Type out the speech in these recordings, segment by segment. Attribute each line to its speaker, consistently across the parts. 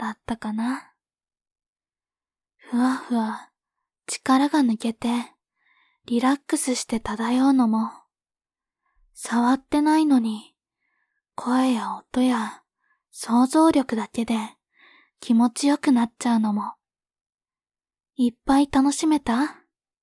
Speaker 1: だったかな。ふわふわ力が抜けてリラックスして漂うのも、触ってないのに声や音や想像力だけで気持ちよくなっちゃうのも、いっぱい楽しめた？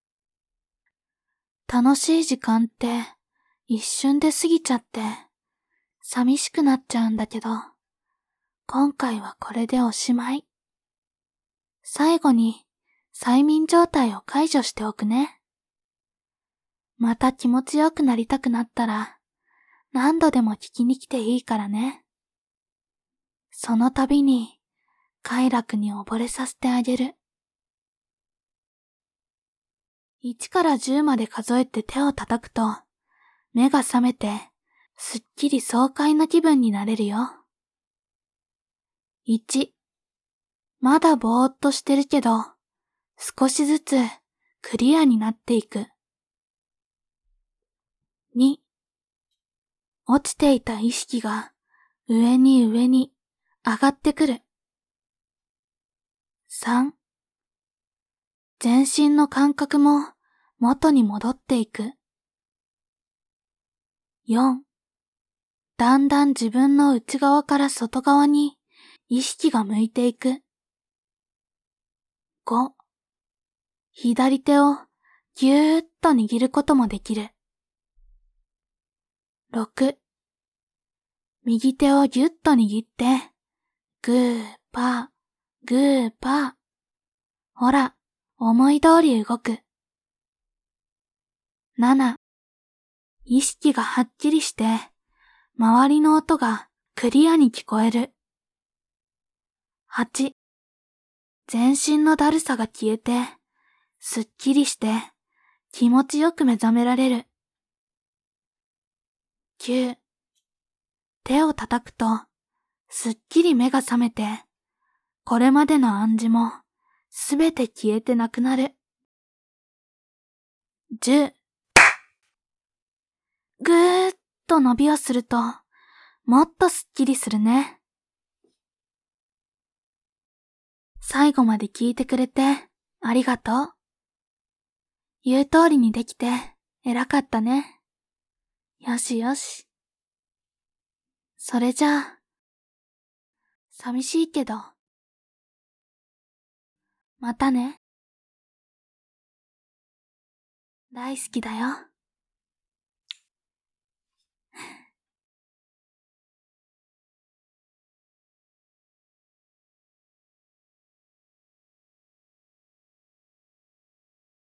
Speaker 1: 楽しい時間って一瞬で過ぎちゃって寂しくなっちゃうんだけど、今回はこれでおしまい。最後に催眠状態を解除しておくね。また気持ちよくなりたくなったら何度でも聞きに来ていいからね。その度に快楽に溺れさせてあげる。1から10まで数えて手を叩くと、目が覚めてすっきり爽快な気分になれるよ。1、まだぼーっとしてるけど、少しずつクリアになっていく。2、落ちていた意識が上に上に上がってくる。3、全身の感覚も元に戻っていく。4、だんだん自分の内側から外側に意識が向いていく。5、左手をぎゅーっと握ることもできる。6、右手をぎゅっと握って、グーパー、グーパー。ほら、思い通り動く。7、意識がはっきりして、周りの音がクリアに聞こえる。8、全身のだるさが消えて、すっきりして気持ちよく目覚められる。9、手を叩くと、すっきり目が覚めて、これまでの暗示もすべて消えてなくなる。10、ぐーっと伸びをすると、もっとすっきりするね。最後まで聞いてくれてありがとう。言う通りにできて偉かったね。よしよし。それじゃあ、寂しいけど、またね。大好きだよ。